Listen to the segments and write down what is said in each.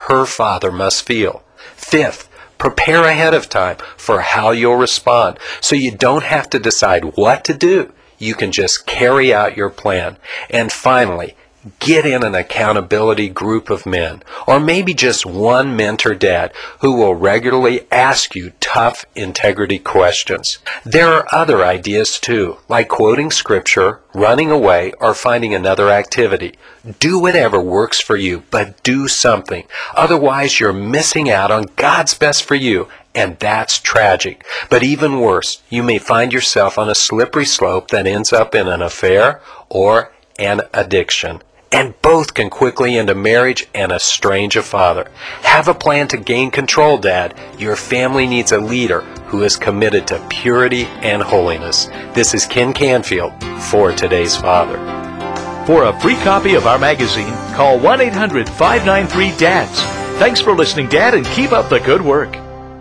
her father must feel. Fifth, prepare ahead of time for how you'll respond so you don't have to decide what to do. You can just carry out your plan. And finally, get in an accountability group of men, or maybe just one mentor dad who will regularly ask you tough integrity questions. There are other ideas too, like quoting scripture, running away, or finding another activity. Do whatever works for you, but do something. Otherwise, you're missing out on God's best for you, and that's tragic. But even worse, you may find yourself on a slippery slope that ends up in an affair or an addiction. And both can quickly end a marriage and estrange a father. Have a plan to gain control, Dad. Your family needs a leader who is committed to purity and holiness. This is Ken Canfield for Today's Father. For a free copy of our magazine, call 1-800-593-DADS. Thanks for listening, Dad, and keep up the good work.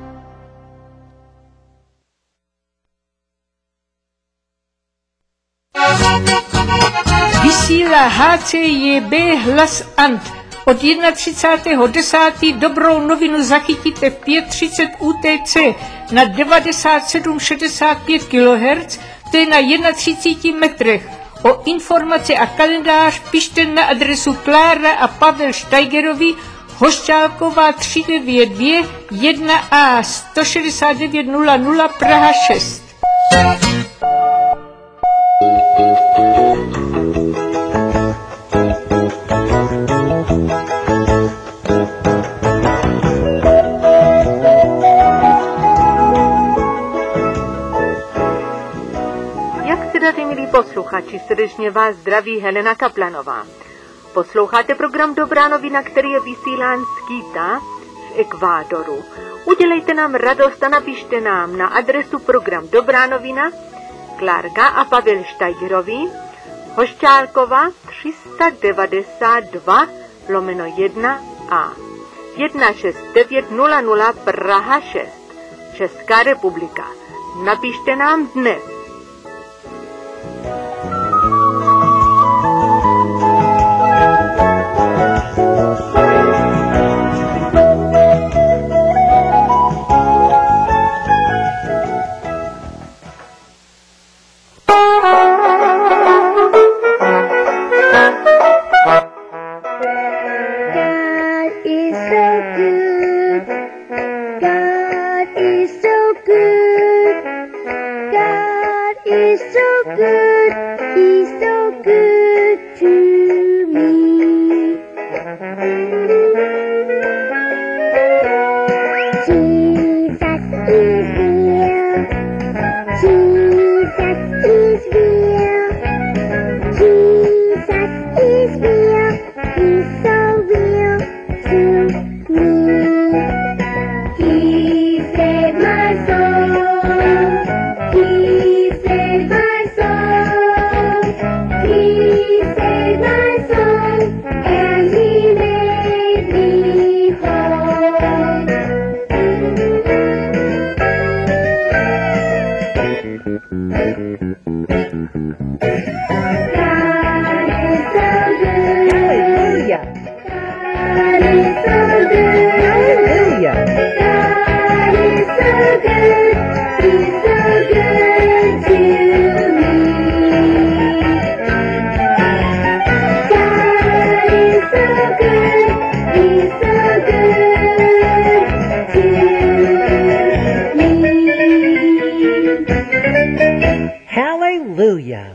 Vysílá HCJB Hlas Ant. Od 31.10. dobrou novinu zachytíte v 5:30 UTC na 9765 kHz, to je na 31 metrech. O informace a kalendář pište na adresu Klára a Pavel Steigerovi, Hošťálková 392 1A 16900 Praha 6. Milí posluchači, srdečně vás zdraví Helena Kaplanová. Posloucháte program Dobrá novina, který je vysílán z Quita v Ekvádoru. Udělejte nám radost a napište nám na adresu program Dobrá novina, Klárka a Pavel Steigerovi, Hošťálkova 392 1A 16900 Praha 6, Česká republika. Napište nám dnes. Hallelujah.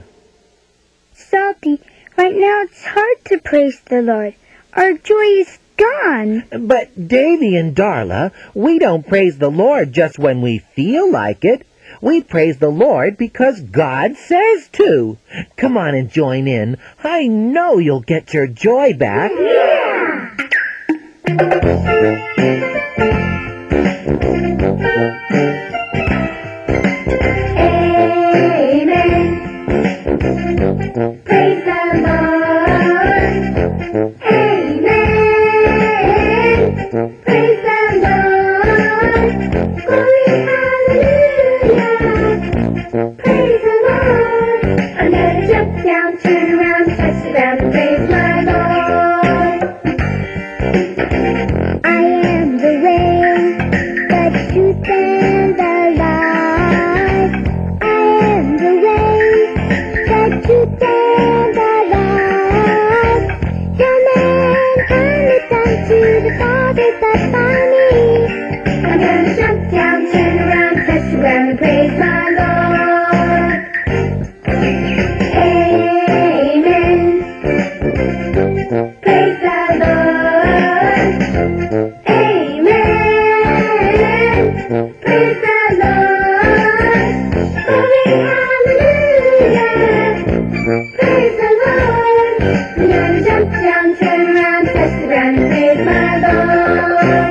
Salty, right now it's hard to praise the Lord. Our joy is gone. But Davy and Darla, we don't praise the Lord just when we feel like it. We praise the Lord because God says to. Come on and join in. I know you'll get your joy back. Yeah! Praise the Lord. Amen. Praise the Lord. Glory, hallelujah. Praise the Lord. I'm gonna jump down, turn around, touch it down, and praise my Lord. the fathers that find me. I'm gonna jump down, turn around, touch the ground and praise my Lord. Amen. Praise the Lord. Amen. Praise the Lord. Glory, hallelujah. Praise the Lord. I'm gonna jump down, turn around, touch the ground and praise my Lord.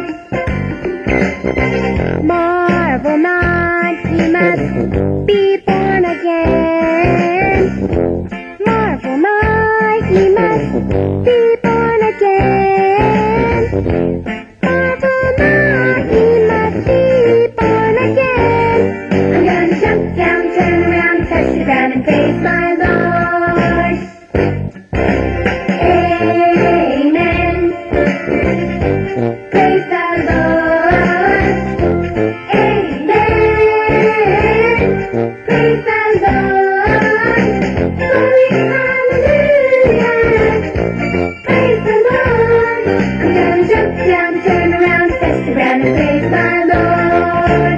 Marvel not, ye must be born again. Marvel not, ye must be born again. Marvel not, ye must be born again. I'm gonna jump down, turn around, touch the ground and praise my Lord. Amen. Praise the Lord. Amen. Praise the Lord. Glory, hallelujah. Praise the Lord. I'm gonna jump down, turn around, touch the ground and praise my Lord.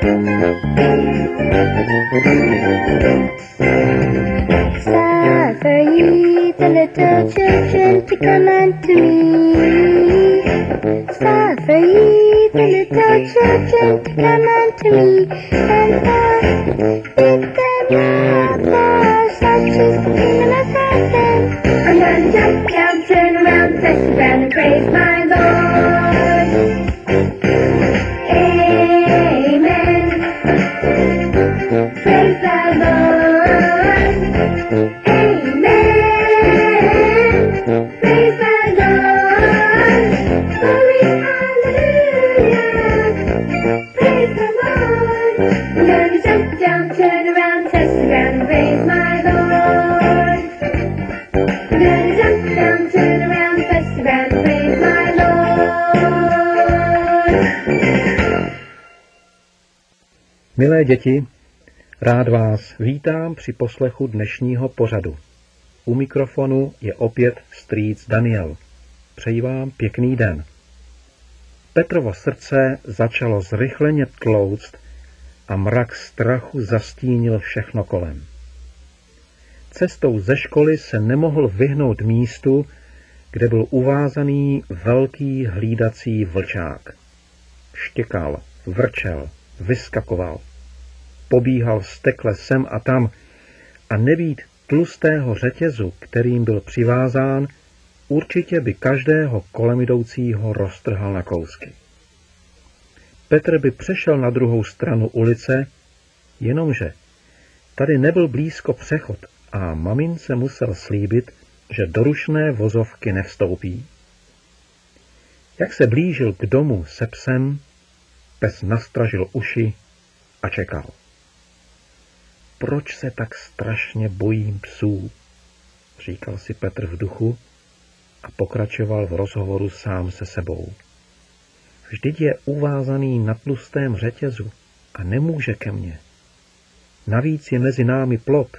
Suffer ye the little children to come unto me. Suffer ye the little children to come unto me. And forbid them not, for such is the kingdom of heaven. I'm gonna jump down, turn around, touch the ground and praise my Lord. Amen. Praise the Lord. Amen. Praise the Lord. Glory, hallelujah. Praise the Lord. I'm gonna jump down, turn around, touch the ground and praise my Lord. I'm gonna jump down, turn around, touch the ground and praise my Lord. Milé děti, rád vás vítám při poslechu dnešního pořadu. U mikrofonu je opět strýc Daniel. Přeji vám pěkný den. Petrovo srdce začalo zrychleně tlouct a mrak strachu zastínil všechno kolem. Cestou ze školy se nemohl vyhnout místu, kde byl uvázaný velký hlídací vlčák. Štěkal, vrčel, vyskakoval. Pobíhal stekle sem a tam a nebýt tlustého řetězu, kterým byl přivázán, určitě by každého kolem jdoucího roztrhal na kousky. Petr by přešel na druhou stranu ulice, jenomže tady nebyl blízko přechod a mamince musel slíbit, že do rušné vozovky nevstoupí. Jak se blížil k domu se psem, pes nastražil uši a čekal. Proč se tak strašně bojím psů? Říkal si Petr v duchu a pokračoval v rozhovoru sám se sebou. Vždyť je uvázaný na tlustém řetězu a nemůže ke mně. Navíc je mezi námi plot.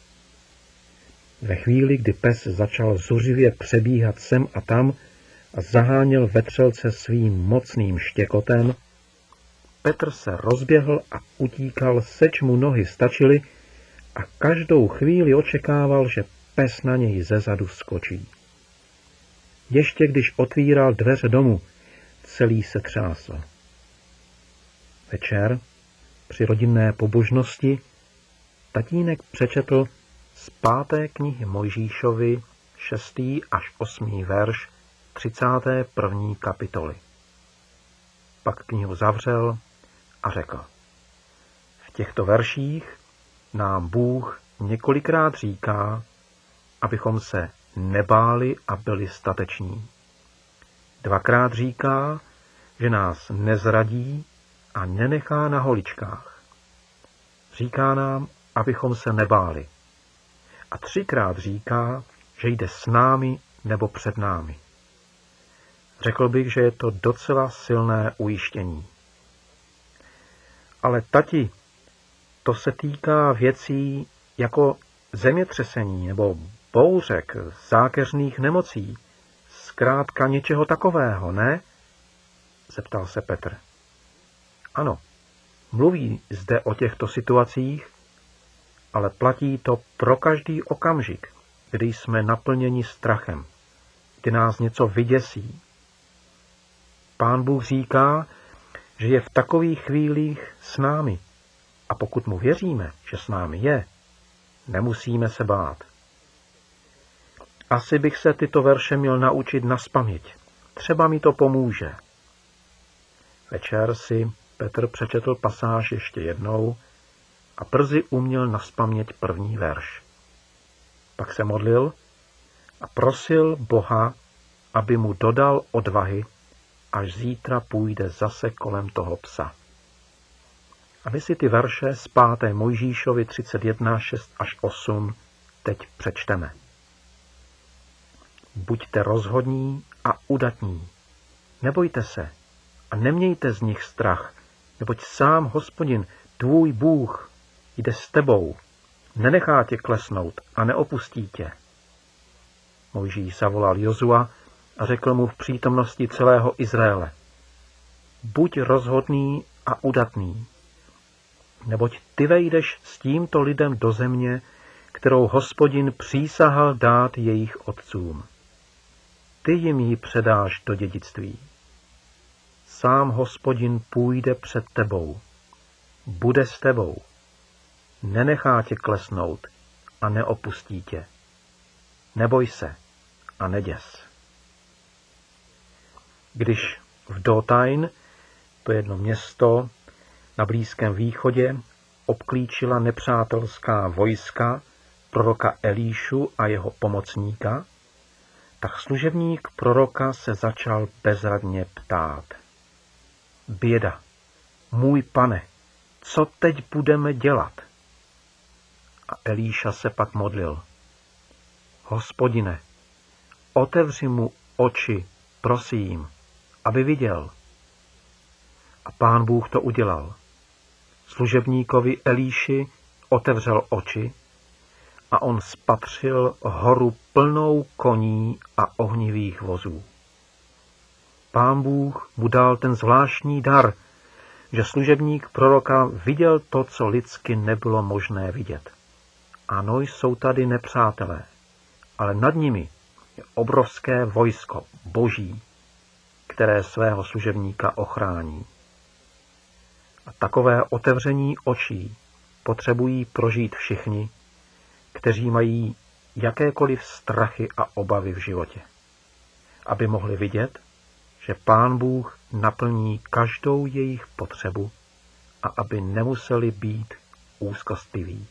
Ve chvíli, kdy pes začal zuřivě přebíhat sem a tam a zaháněl vetřelce svým mocným štěkotem, Petr se rozběhl a utíkal, seč mu nohy stačily a každou chvíli očekával, že pes na něj zezadu skočí. Ještě když otvíral dveře domu, celý se třásl. Večer, při rodinné pobožnosti, tatínek přečetl z 5. knihy Mojžíšovi 6. až 8. verš 31. kapitoly. Pak knihu zavřel a řekl. V těchto verších nám Bůh několikrát říká, abychom se nebáli a byli stateční. 2krát říká, že nás nezradí a nenechá na holičkách. Říká nám, abychom se nebáli. A 3krát říká, že jde s námi nebo před námi. Řekl bych, že je to docela silné ujištění. Ale tati, to se týká věcí jako zemětřesení nebo bouřek, zákeřných nemocí, s zkrátka něčeho takového, ne? Zeptal se Petr. Ano, mluví zde o těchto situacích, ale platí to pro každý okamžik, kdy jsme naplněni strachem, kdy nás něco vyděsí. Pán Bůh říká, že je v takových chvílích s námi. A pokud mu věříme, že s námi je, nemusíme se bát. Asi bych se tyto verše měl naučit nazpaměť. Třeba mi to pomůže. Večer si Petr přečetl pasáž ještě jednou a brzy uměl nazpaměť první verš. Pak se modlil a prosil Boha, aby mu dodal odvahy, až zítra půjde zase kolem toho psa. A my si ty verše z 5. Mojžíšovi 31, 6 až 8 teď přečteme. Buďte rozhodní a udatní. Nebojte se a nemějte z nich strach, neboť sám Hospodin, tvůj Bůh, jde s tebou, nenechá tě klesnout a neopustí tě. Mojžíš zavolal Jozua a řekl mu v přítomnosti celého Izraele. Buď rozhodný a udatný, neboť ty vejdeš s tímto lidem do země, kterou Hospodin přísahal dát jejich otcům. Ty jim ji předáš do dědictví. Sám Hospodin půjde před tebou, bude s tebou, nenechá tě klesnout a neopustí tě. Neboj se a neděs. Když v Dotain, to je jedno město na Blízkém východě, obklíčila nepřátelská vojska proroka Elíšu a jeho pomocníka, tak služebník proroka se začal bezradně ptát. Běda, můj pane, co teď budeme dělat? A Elíša se pak modlil. Hospodine, otevři mu oči, prosím, aby viděl. A Pán Bůh to udělal. Služebníkovi Elíši otevřel oči a on spatřil horu plnou koní a ohnivých vozů. Pán Bůh mu dal ten zvláštní dar, že služebník proroka viděl to, co lidsky nebylo možné vidět. Ano, jsou tady nepřátelé, ale nad nimi je obrovské vojsko boží, které svého služebníka ochrání. A takové otevření očí potřebují prožít všichni, kteří mají jakékoliv strachy a obavy v životě, aby mohli vidět, že Pán Bůh naplní každou jejich potřebu a aby nemuseli být úzkostliví.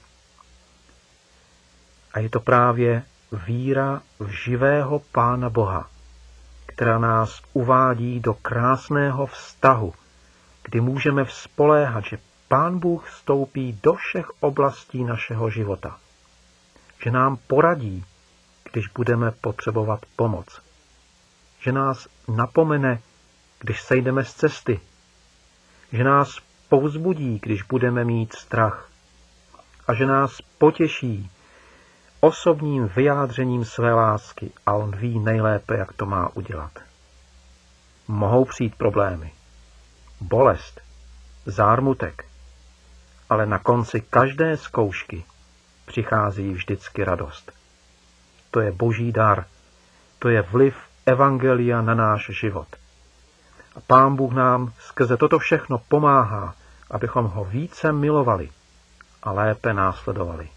A je to právě víra v živého Pána Boha, která nás uvádí do krásného vztahu, kdy můžeme spoléhat, že Pán Bůh vstoupí do všech oblastí našeho života, že nám poradí, když budeme potřebovat pomoc, že nás napomene, když sejdeme z cesty, že nás povzbudí, když budeme mít strach a že nás potěší osobním vyjádřením své lásky a on ví nejlépe, jak to má udělat. Mohou přijít problémy, bolest, zármutek, ale na konci každé zkoušky přichází vždycky radost. To je boží dar, to je vliv evangelia na náš život. A Pán Bůh nám skrze toto všechno pomáhá, abychom ho více milovali a lépe následovali.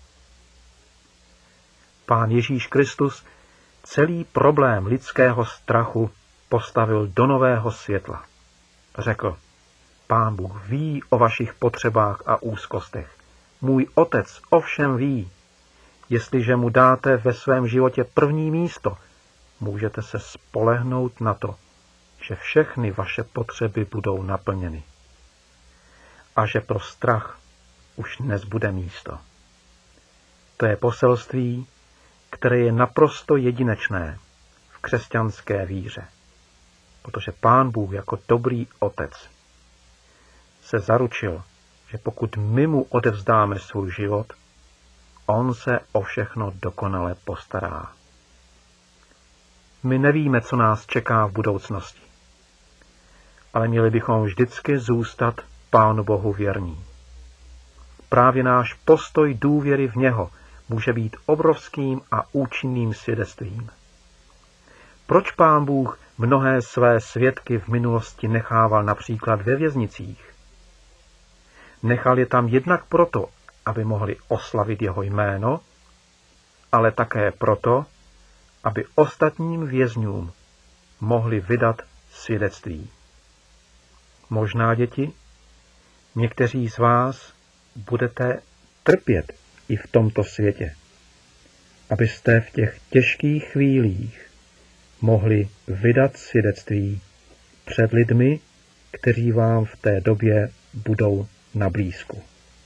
Pán Ježíš Kristus celý problém lidského strachu postavil do nového světla. Řekl, Pán Bůh ví o vašich potřebách a úzkostech. Můj otec ovšem ví. Jestliže mu dáte ve svém životě první místo, můžete se spolehnout na to, že všechny vaše potřeby budou naplněny. A že pro strach už nezbude místo. To je poselství, které je naprosto jedinečné v křesťanské víře. Protože Pán Bůh jako dobrý otec se zaručil, že pokud my mu odevzdáme svůj život, on se o všechno dokonale postará. My nevíme, co nás čeká v budoucnosti. Ale měli bychom vždycky zůstat Pánu Bohu věrní. Právě náš postoj důvěry v něho může být obrovským a účinným svědectvím. Proč Pán Bůh mnohé své svědky v minulosti nechával například ve věznicích? Nechal je tam jednak proto, aby mohli oslavit jeho jméno, ale také proto, aby ostatním vězňům mohli vydat svědectví. Možná, děti, někteří z vás budete trpět i v tomto světě, abyste v těch těžkých chvílích mohli vydat svědectví před lidmi, kteří vám v té době budou na blízku.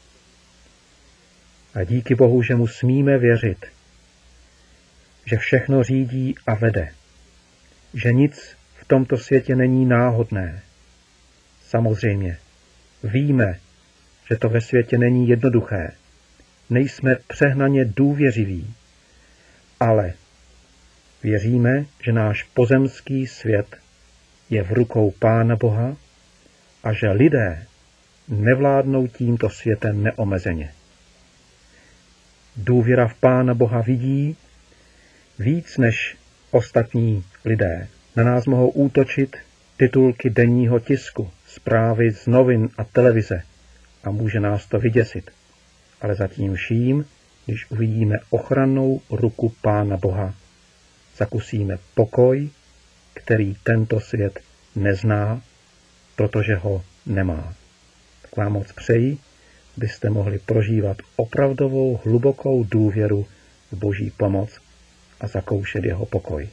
A díky Bohu, že mu smíme věřit, že všechno řídí a vede, že nic v tomto světě není náhodné. Samozřejmě, víme, že to ve světě není jednoduché, nejsme přehnaně důvěřiví, ale věříme, že náš pozemský svět je v rukou Pána Boha a že lidé nevládnou tímto světem neomezeně. Důvěra v Pána Boha vidí víc než ostatní lidé. Na nás mohou útočit titulky denního tisku, zprávy z novin a televize a může nás to vyděsit. Ale zatím vším, když uvidíme ochrannou ruku Pána Boha, zakusíme pokoj, který tento svět nezná, protože ho nemá. Tak vám moc přeji, byste mohli prožívat opravdovou hlubokou důvěru v Boží pomoc a zakoušet jeho pokoj.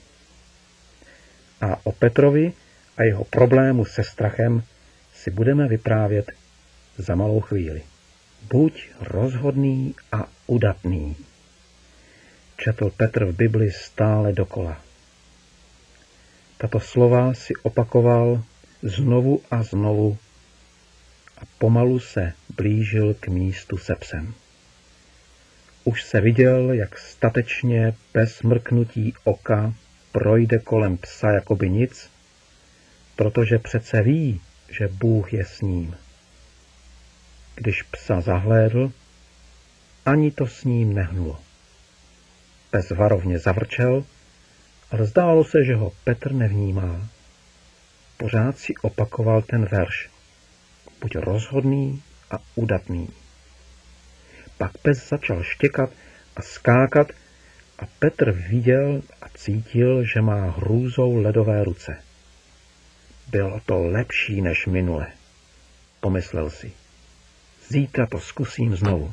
A o Petrovi a jeho problému se strachem si budeme vyprávět za malou chvíli. Buď rozhodný a udatný. Četl Petr v Bibli stále dokola. Tato slova si opakoval znovu a znovu a pomalu se blížil k místu se psem. Už se viděl, jak statečně bez mrknutí oka projde kolem psa jakoby nic, protože přece ví, že Bůh je s ním. Když psa zahlédl, ani to s ním nehnulo. Pes varovně zavrčel, ale zdálo se, že ho Petr nevnímá. Pořád si opakoval ten verš. Buď rozhodný a udatný. Pak pes začal štěkat a skákat a Petr viděl a cítil, že má hrůzou ledové ruce. Bylo to lepší než minule, pomyslel si. Zítra to zkusím znovu.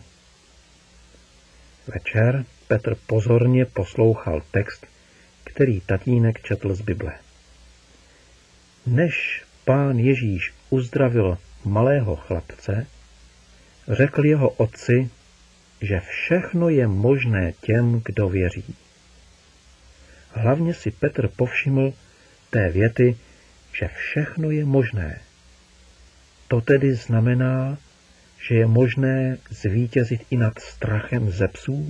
Večer Petr pozorně poslouchal text, který tatínek četl z Bible. Než Pán Ježíš uzdravil malého chlapce, řekl jeho otci, že všechno je možné těm, kdo věří. Hlavně si Petr povšiml té věty, že všechno je možné. To tedy znamená, že je možné zvítězit i nad strachem ze psů?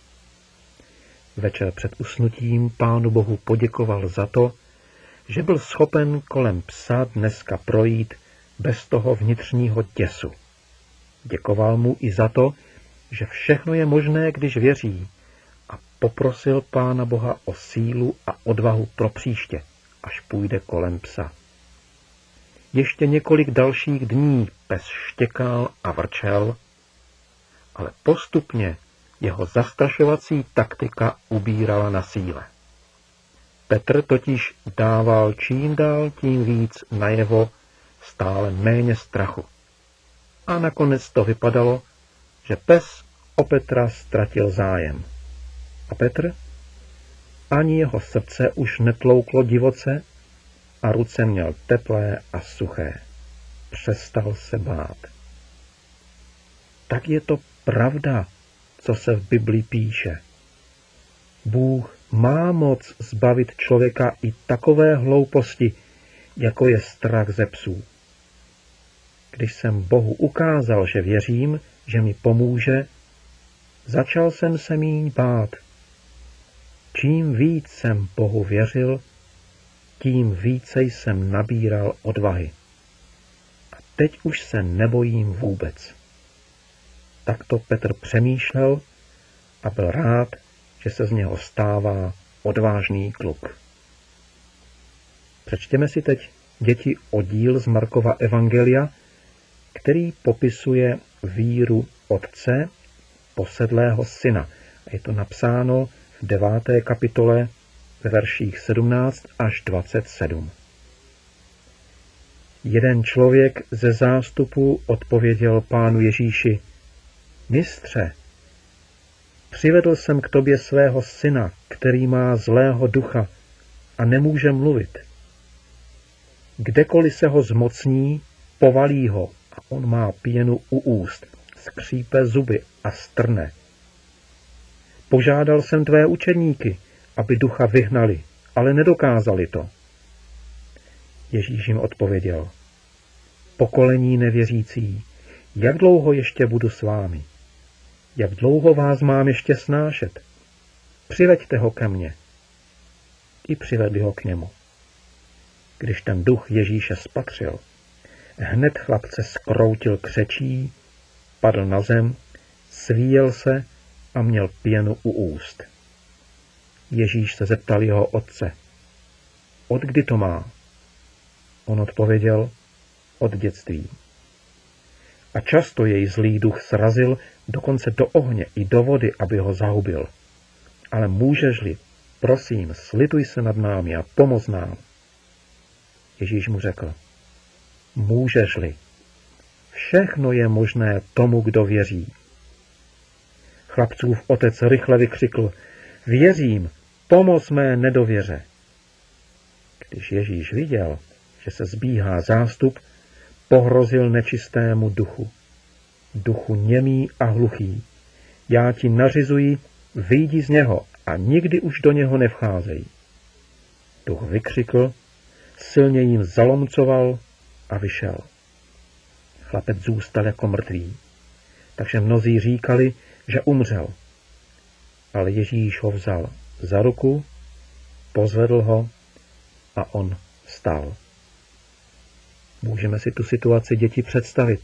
Večer před usnutím Pánu Bohu poděkoval za to, že byl schopen kolem psa dneska projít bez toho vnitřního děsu. Děkoval mu i za to, že všechno je možné, když věří, a poprosil Pána Boha o sílu a odvahu pro příště, až půjde kolem psa. Ještě několik dalších dní pes štěkal a vrčel, ale postupně jeho zastrašovací taktika ubírala na síle. Petr totiž dával čím dál tím víc najevo stále méně strachu. A nakonec to vypadalo, že pes o Petra ztratil zájem. A Petr? Ani jeho srdce už netlouklo divoce a ruce měl teplé a suché. Přestal se bát. Tak je to pravda, co se v Bibli píše. Bůh má moc zbavit člověka i takové hlouposti, jako je strach ze psů. Když jsem Bohu ukázal, že věřím, že mi pomůže, začal jsem se míň bát. čím víc jsem Bohu věřil, tím více jsem nabíral odvahy. A teď už se nebojím vůbec. Takto Petr přemýšlel a byl rád, že se z něho stává odvážný kluk. Přečtěme si teď, děti, oddíl z Markova evangelia, který popisuje víru otce posedlého syna. A je to napsáno v 9. kapitole ve verších 17 až 27. Jeden člověk ze zástupu odpověděl Pánu Ježíši: Mistře, přivedl jsem k tobě svého syna, který má zlého ducha a nemůže mluvit. Kdekoliv se ho zmocní, povalí ho a on má pěnu u úst, skřípe zuby a strne. Požádal jsem tvé učedníky, aby ducha vyhnali, ale nedokázali to. Ježíš jim odpověděl: Pokolení nevěřící, jak dlouho ještě budu s vámi? Jak dlouho vás mám ještě snášet? Přiveďte ho ke mně. I přivedli ho k němu. Když ten duch Ježíše spatřil, hned chlapce skroutil křečí, padl na zem, svíjel se a měl pěnu u úst. Ježíš se zeptal jeho otce: Od kdy to má? On odpověděl: Od dětství. A často jej zlý duch srazil dokonce do ohně i do vody, aby ho zahubil. Ale můžeš-li, prosím, slituj se nad námi a pomoz nám. Ježíš mu řekl: Můžeš-li. Všechno je možné tomu, kdo věří. Chlapcův otec rychle vykřikl: Věřím, pomoz mé nedověře. Když Ježíš viděl, že se zbíhá zástup, pohrozil nečistému duchu: Duchu němý a hluchý, já ti nařizuji, vyjdi z něho a nikdy už do něho nevcházej. Duch vykřikl, silně jim zalomcoval a vyšel. Chlapec zůstal jako mrtvý, takže mnozí říkali, že umřel. Ale Ježíš ho vzal za ruku, pozvedl ho a on vstal. Můžeme si tu situaci, děti, představit.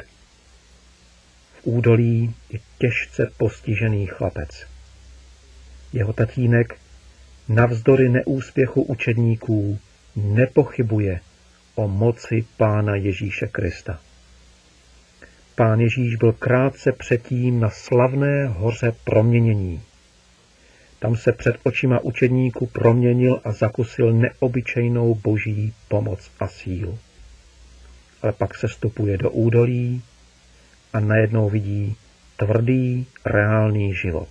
V údolí je těžce postižený chlapec. Jeho tatínek navzdory neúspěchu učedníků nepochybuje o moci Pána Ježíše Krista. Pán Ježíš byl krátce předtím na slavné hoře proměnění. Tam se před očima učedníků proměnil a zakusil neobyčejnou boží pomoc a sílu. Ale pak se stupuje do údolí a najednou vidí tvrdý, reálný život.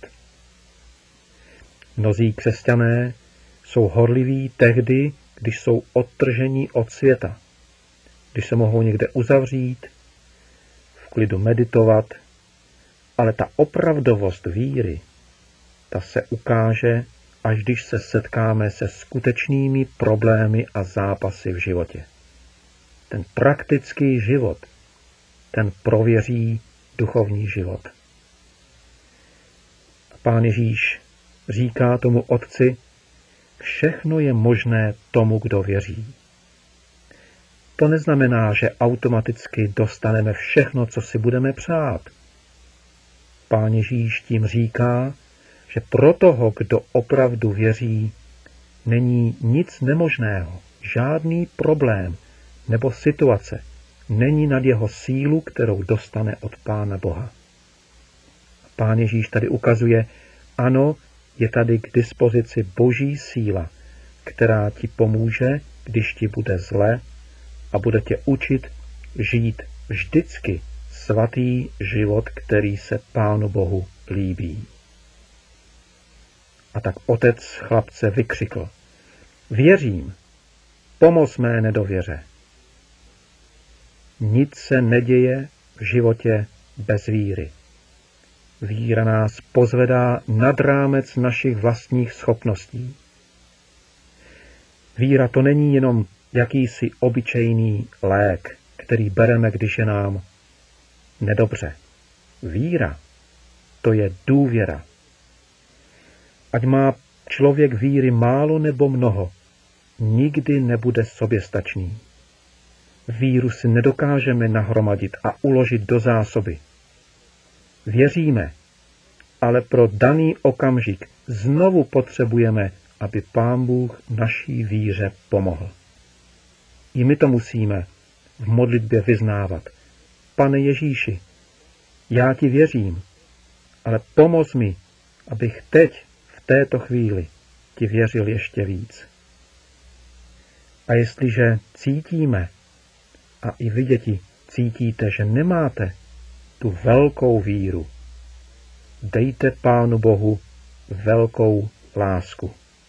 Mnozí křesťané jsou horliví tehdy, když jsou odtržení od světa, když se mohou někde uzavřít, v klidu meditovat, ale ta opravdovost víry, ta se ukáže, až když se setkáme se skutečnými problémy a zápasy v životě. Ten praktický život, ten prověří duchovní život. A Pán Ježíš říká tomu otci: všechno je možné tomu, kdo věří. To neznamená, že automaticky dostaneme všechno, co si budeme přát. Pán Ježíš tím říká, že pro toho, kdo opravdu věří, není nic nemožného, žádný problém nebo situace není nad jeho sílu, kterou dostane od Pána Boha. Pán Ježíš tady ukazuje, ano, je tady k dispozici boží síla, která ti pomůže, když ti bude zle a bude tě učit žít vždycky svatý život, který se Pánu Bohu líbí. A tak otec chlapce vykřikl: Věřím, pomoz mé nedověře. Nic se neděje v životě bez víry. Víra nás pozvedá nad rámec našich vlastních schopností. Víra to není jenom jakýsi obyčejný lék, který bereme, když je nám nedobře. Víra, to je důvěra. Ať má Člověk víry málo nebo mnoho nikdy nebude soběstačný. Víru si nedokážeme nahromadit a uložit do zásoby. Věříme, ale pro daný okamžik znovu potřebujeme, aby Pán Bůh naší víře pomohl. I my to musíme v modlitbě vyznávat. Pane Ježíši, já ti věřím, ale pomoz mi, abych teď, v této chvíli, ti věřil ještě víc. A jestliže cítíme, a i vy, děti, cítíte, že nemáte tu velkou víru, dejte Pánu Bohu velkou lásku.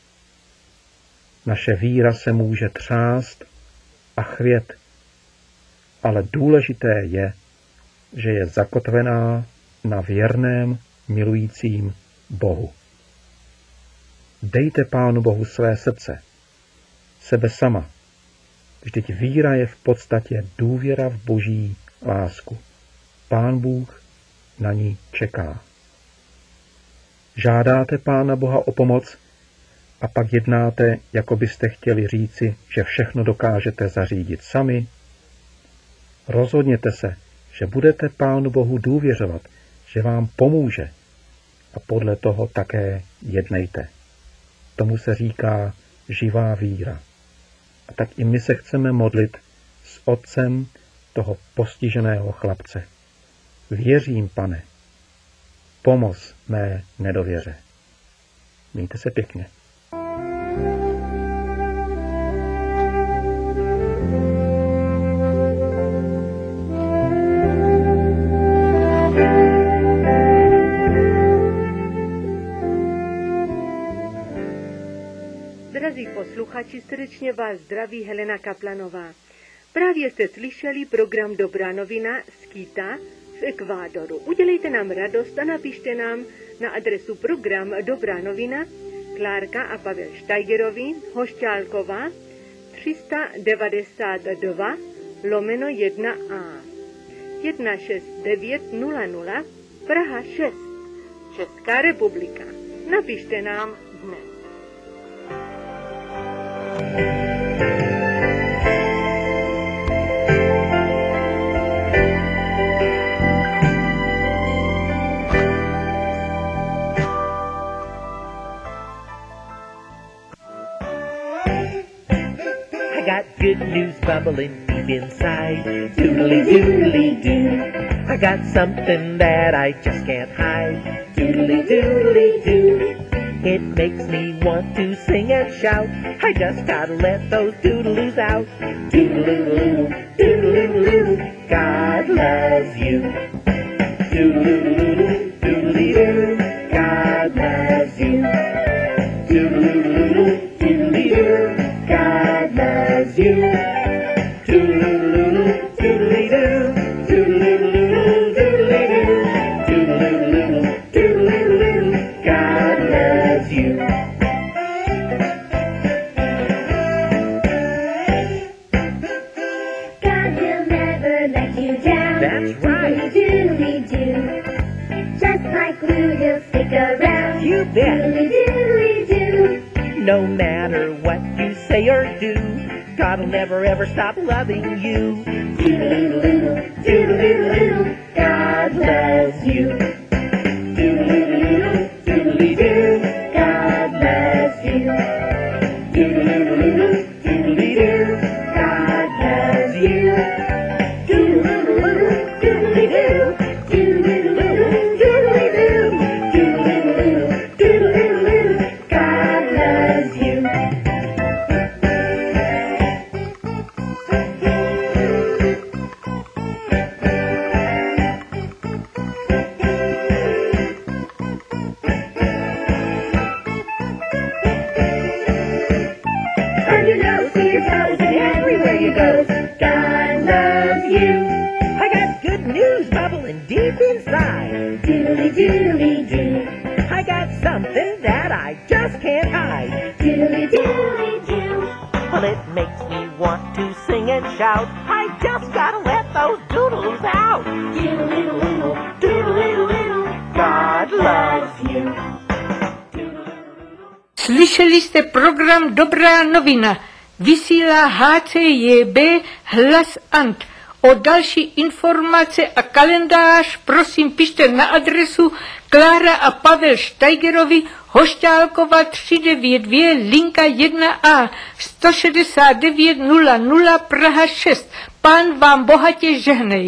Naše víra se může třást a chvět, ale důležité je, že je zakotvená na věrném, milujícím Bohu. Dejte Pánu Bohu své srdce, sebe sama. Vždyť víra je v podstatě důvěra v Boží lásku. Pán Bůh na ní čeká. Žádáte Pána Boha o pomoc a pak jednáte, jako byste chtěli říci, že všechno dokážete zařídit sami? Rozhodněte se, že budete Pánu Bohu důvěřovat, že vám pomůže a podle toho také jednejte. Tomu se říká živá víra. A tak i my se chceme modlit s otcem toho postiženého chlapce. Věřím, Pane, pomoz mé nedověře. Mějte se pěkně. Drazí posluchači, srdečně vás zdraví Helena Kaplanová. Právě jste slyšeli program Dobrá novina z Quita v Ekvádoru. Udělejte nám radost a napište nám na adresu program Dobrá novina, Klárka a Pavel Štajgerovi, Hošťálková, 392/1A, 16900, Praha 6, Česká republika. Napište nám dnes. Good news bubbling deep inside. Doodly doodly doo. I got something that I just can't hide. Doodly doodly doo. It makes me want to sing and shout. I just gotta let those doodaloos out. Doodaloo, doodaloo, God loves you. Doodaloo, doodly doo. God loves you. Doodaloo, doodly doo. God loves you. Doodaloo, doodly doo. Doodaloo, doodly doo. Doodaloo, doodly doo. God loves you. God will never let you down. That's right. Doodly doo. Just like glue, he'll stick around. You bet. Doodly doo. No matter what you say or do, God'll never ever stop loving you. Doodle-doodle, doodle-doodle, God loves you. Doodle-doodle, doodly-doo, God loves you. doodle-doodle, doodly-doo, God loves you. doodle-doodle, doodly-doo, Doodle-doodle, doodle-doo. doodle-doodle, doodle-doodle, God loves you. On your nose, to your toes, and everywhere you go, God loves you. I got good news bubbling deep inside. Doodly doodly doo. I got something that I just can't hide. Doodly doodly doo. Well, it makes me want to sing and shout. I just gotta let those doodles out. Doodly doodle, Doodle-doodle, God loves you. Slyšeli jste program Dobrá novina. Vysílá HCJB Hlas Ant. O další informace a kalendář prosím pište na adresu Klára a Pavel Steigerovi, Hošťálkova 392, linka 1A, 169 00 Praha 6. Pán vám bohatě žehnej.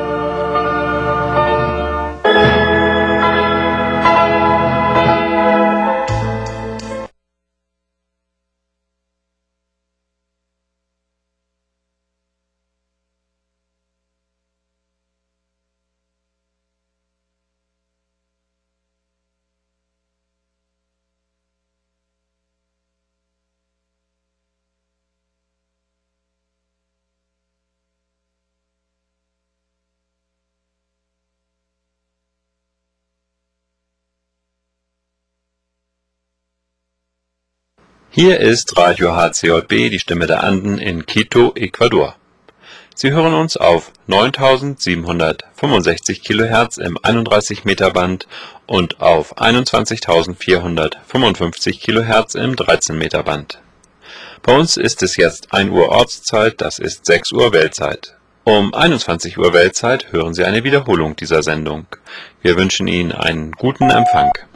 Hier ist Radio HCJB, die Stimme der Anden in Quito, Ecuador. Sie hören uns auf 9765 kHz im 31 Meter Band und auf 21.455 kHz im 13 Meter Band. Bei uns ist es jetzt 1 Uhr Ortszeit, das ist 6 Uhr Weltzeit. Um 21 Uhr Weltzeit hören Sie eine Wiederholung dieser Sendung. Wir wünschen Ihnen einen guten Empfang.